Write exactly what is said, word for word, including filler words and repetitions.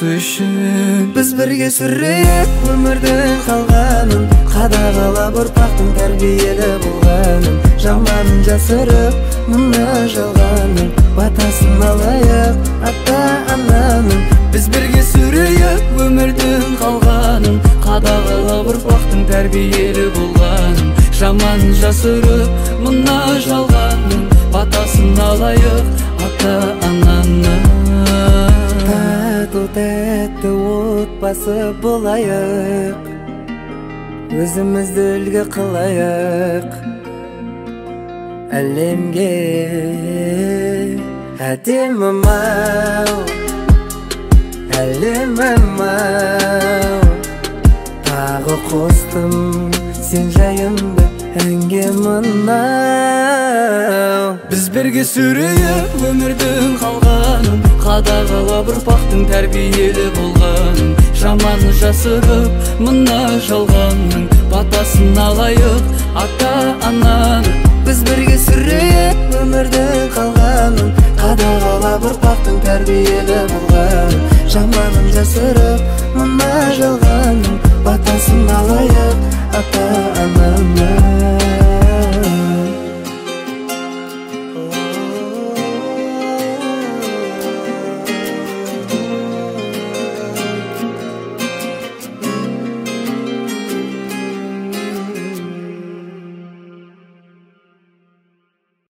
болсу үшін біз бірге сүрейік өмірдің қалғанын, қадағалап ұрпақтың тәрбиелі болғанын, жаманын жасырып мына жалғанның батасын алайық ата-ананың. Біз бірге сүрейік өмірдің қалғанын, қадағалап ұрпақтың тәрбиелі болғанын, жаманын жасырып мына жалғанның батасын алайық ата-ананың. Тату-тәтті отбасы болайық, өзімізді үлгі қылайық, әлемге әдемім-ау, әлемім-ау. Тағы қостым сен жайымды әнге мынау. Біз бірге сүрейік өмірдің қалғанын, қадағалап ұрпақтың тәрбиелі болғанын, жаманын жасырып мына жалғанның батасын алайық ата-ананың. Біз бірге сүрейік өмірдің қалғанын, қадағалап ұрпақтың тәрбиелі болғанын, жаманын жасырып мына жалғанның батасын алайық ата-ананың.